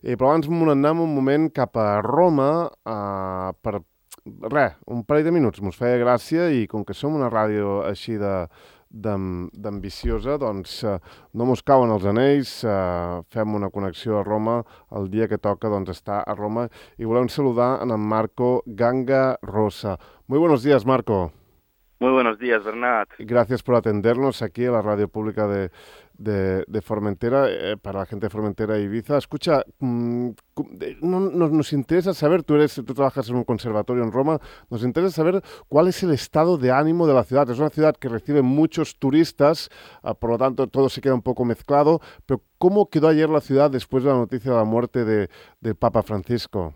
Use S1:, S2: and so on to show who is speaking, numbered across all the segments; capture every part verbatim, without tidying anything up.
S1: Eh, però abans m'ho anem un moment cap a Roma eh, per res, un parell de minuts. Mos feia gràcia i com que som una ràdio així de d'am- d'ambiciosa, doncs eh, no mos cauen els anells, eh, fem una connexió a Roma el dia que toca doncs, estar a Roma i volem saludar en Marco Ganga Rosa. Muy buenos días, Marco.
S2: Muy buenos días, Bernat.
S1: Gracias por atendernos aquí en la radio pública de, de, de Formentera, eh, para la gente de Formentera y Ibiza. Escucha, mmm, no, no, nos interesa saber, tú, eres, tú trabajas en un conservatorio en Roma, nos interesa saber cuál es el estado de ánimo de la ciudad. Es una ciudad que recibe muchos turistas, uh, por lo tanto todo se queda un poco mezclado, pero ¿cómo quedó ayer la ciudad después de la noticia de la muerte de, del Papa Francisco?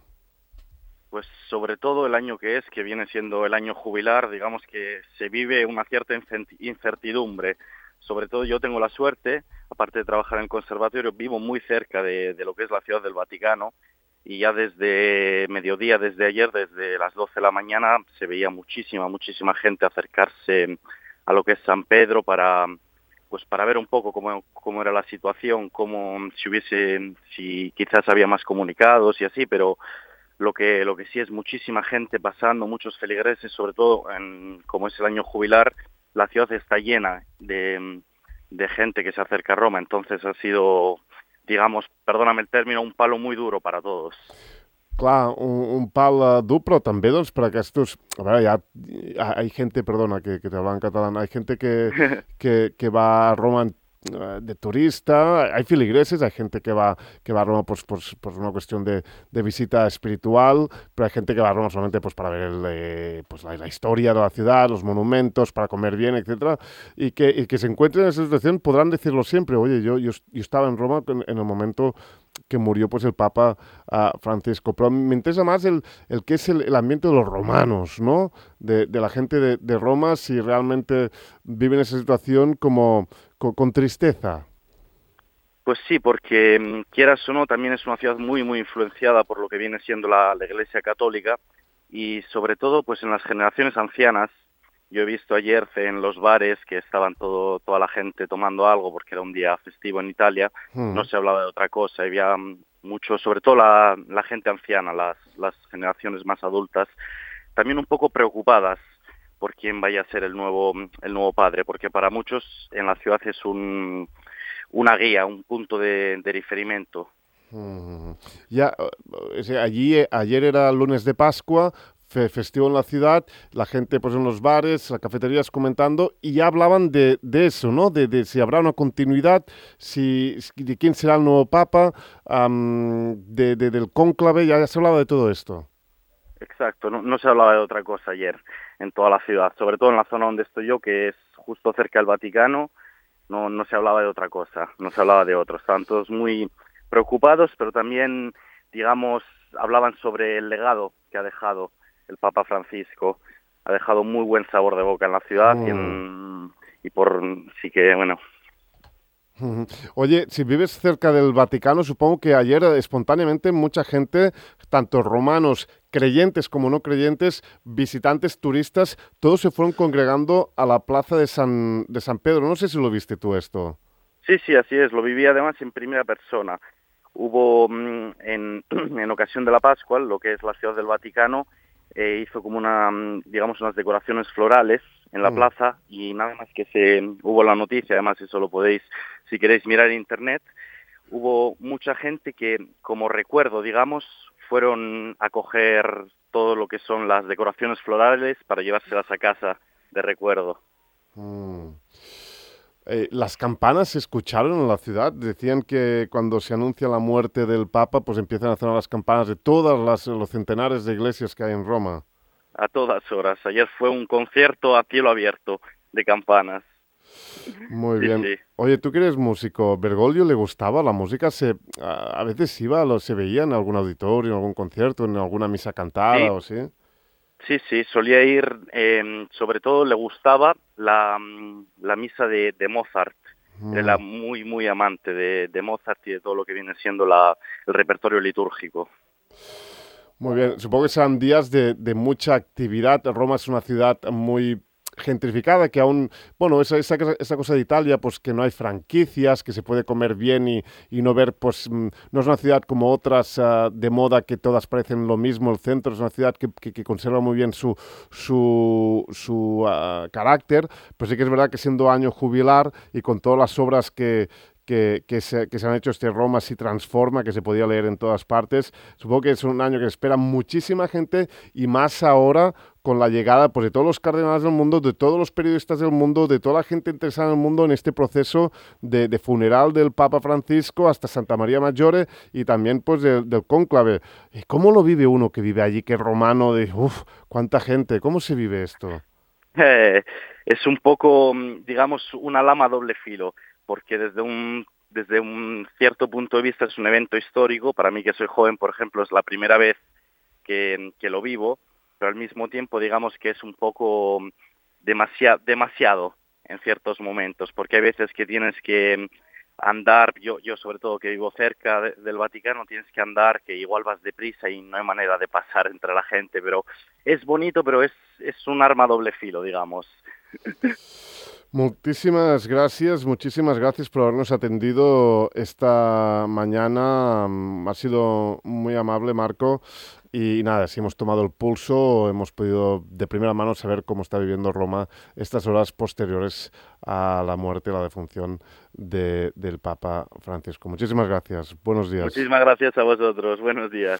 S2: Pues sobre todo el año que es, que viene siendo el año jubilar, digamos que se vive una cierta incertidumbre. Sobre todo yo tengo la suerte, aparte de trabajar en el conservatorio, vivo muy cerca de, de lo que es la ciudad del Vaticano y ya desde mediodía, desde ayer, desde las doce de la mañana, se veía muchísima, muchísima gente acercarse a lo que es San Pedro para pues para ver un poco cómo, cómo era la situación, cómo si hubiese, si quizás había más comunicados y así, pero Lo que, lo que sí es muchísima gente pasando, muchos feligreses, sobre todo en, como es el año jubilar, la ciudad está llena de, de gente que se acerca a Roma, entonces ha sido, digamos, perdóname el término, un palo muy duro para todos.
S1: Clar, un, un pal uh, dur, però també doncs, per aquests... A veure, hi ha, hi ha, hi ha gente, perdona, que, que te habla en català, hay gente que, que, que va a Roma en de turista, hay filigreses, hay gente que va, que va a Roma pues, pues, pues una cuestión de, de visita espiritual, pero hay gente que va a Roma solamente pues, para ver el, eh, pues, la, la historia de la ciudad, los monumentos, para comer bien, etcétera, y que, y que se encuentren en esa situación podrán decirlo siempre, oye, yo, yo, yo estaba en Roma en, en el momento que murió pues el Papa uh, Francisco. Pero me interesa más el, el que es el, el ambiente de los romanos, ¿no? De, de la gente de, de Roma, si realmente viven esa situación como con, con tristeza.
S2: Pues sí, porque quieras o no, también es una ciudad muy, muy influenciada por lo que viene siendo la, la Iglesia Católica y sobre todo pues en las generaciones ancianas. Yo he visto ayer en los bares que estaban todo, toda la gente tomando algo porque era un día festivo en Italia, no
S1: Mm.
S2: se hablaba de otra cosa, había mucho, sobre todo la, la gente anciana, las, las generaciones más adultas, también un poco preocupadas por quién vaya a ser el nuevo, el nuevo padre, porque para muchos en la ciudad es un, una guía, un punto de, de referimiento.
S1: Mm. Ya, o sea, allí, eh, ayer era lunes de Pascua, fe- festivo en la ciudad, la gente pues en los bares, las cafeterías comentando, y ya hablaban de, de eso, ¿no? De, de si habrá una continuidad, si, si- de quién será el nuevo papa, am, de, de- del cónclave, ya, ya se hablaba de todo esto.
S2: Exacto, no, no se hablaba de otra cosa ayer en toda la ciudad, sobre todo en la zona donde estoy yo, que es justo cerca del Vaticano, no, no se hablaba de otra cosa, no se hablaba de otros. Estaban todos muy preocupados, pero también, digamos, hablaban sobre el legado que ha dejado el Papa Francisco. Ha dejado muy buen sabor de boca en la ciudad y,
S1: Mm.
S2: en, y por sí que, bueno,
S1: Ujú. Oye, si vives cerca del Vaticano, supongo que ayer eh, espontáneamente mucha gente, tanto romanos, creyentes como no creyentes, visitantes, turistas, todos se fueron congregando a la plaza de San, de San Pedro. No sé si lo viste tú esto.
S2: sí, sí, así es, lo viví además en primera persona. Hubo mm, en, en ocasión de la Pascua, lo que es la ciudad del Vaticano, eh, hizo como una, mm, digamos, unas decoraciones florales en la
S1: Mm.
S2: plaza y nada más que se hubo la noticia, además eso lo podéis, si queréis mirar en internet, hubo mucha gente que, como recuerdo, digamos, fueron a coger todo lo que son las decoraciones florales para llevárselas a casa de recuerdo.
S1: Mm. Eh, las campanas se escucharon en la ciudad. Decían que cuando se anuncia la muerte del Papa, pues empiezan a sonar las campanas de todas las, los centenares de iglesias que hay en Roma.
S2: A todas horas. Ayer fue un concierto a cielo abierto de campanas.
S1: Muy
S2: Sí,
S1: bien.
S2: sí.
S1: Oye, tú que eres músico, ¿Bergoglio le gustaba la música? Se, a, a veces iba, lo, se veía en algún auditorio, en algún concierto, en alguna misa cantada
S2: Sí,
S1: o así.
S2: sí, sí, solía ir, eh, sobre todo le gustaba la, mm, la misa de, de Mozart. Era
S1: Mm.
S2: muy, muy amante de, de Mozart y de todo lo que viene siendo la, el repertorio litúrgico.
S1: Muy bien. Supongo que serán días de, de mucha actividad. Roma es una ciudad muy gentrificada, que aún, bueno, esa, esa, esa cosa de Italia, pues que no hay franquicias, que se puede comer bien y, y no ver, pues no es una ciudad como otras uh, de moda que todas parecen lo mismo. El centro es una ciudad que, que, que conserva muy bien su, su, su uh, carácter, pero sí que es verdad que siendo año jubilar y con todas las obras que Que, que, se, que se han hecho, este Roma si transforma, que se podía leer en todas partes. Supongo que es un año que espera muchísima gente y más ahora con la llegada, pues, de todos los cardenales del mundo, de todos los periodistas del mundo, de toda la gente interesada en el mundo en este proceso de, de funeral del Papa Francisco hasta Santa María Maggiore y también, pues, de, del cónclave. ¿Cómo lo vive uno que vive allí, que es romano, de uff, cuánta gente? ¿Cómo se vive esto?
S2: Eh, es un poco, digamos, una lama a doble filo, porque desde un, desde un cierto punto de vista es un evento histórico. Para mí, que soy joven, por ejemplo, es la primera vez que, que lo vivo, pero al mismo tiempo, digamos que es un poco demasiado, demasiado en ciertos momentos, porque hay veces que tienes que andar, yo, yo sobre todo que vivo cerca de, del Vaticano, tienes que andar, que igual vas deprisa y no hay manera de pasar entre la gente, pero es bonito, pero es, es un arma a doble filo, digamos.
S1: Muchísimas gracias, muchísimas gracias por habernos atendido esta mañana. Ha sido muy amable, Marco. Y nada, si hemos tomado el pulso, hemos podido de primera mano saber cómo está viviendo Roma estas horas posteriores a la muerte y la defunción de, del Papa Francisco. Muchísimas gracias. Buenos días.
S2: Muchísimas gracias a vosotros. Buenos días.